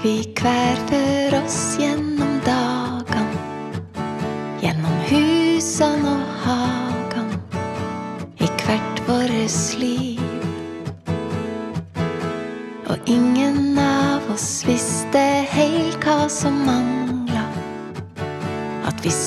vi hver for oss gjennom dagen, gjennom husen og hagen, i hvert våres liv. Og ingen av oss visste helt hva som man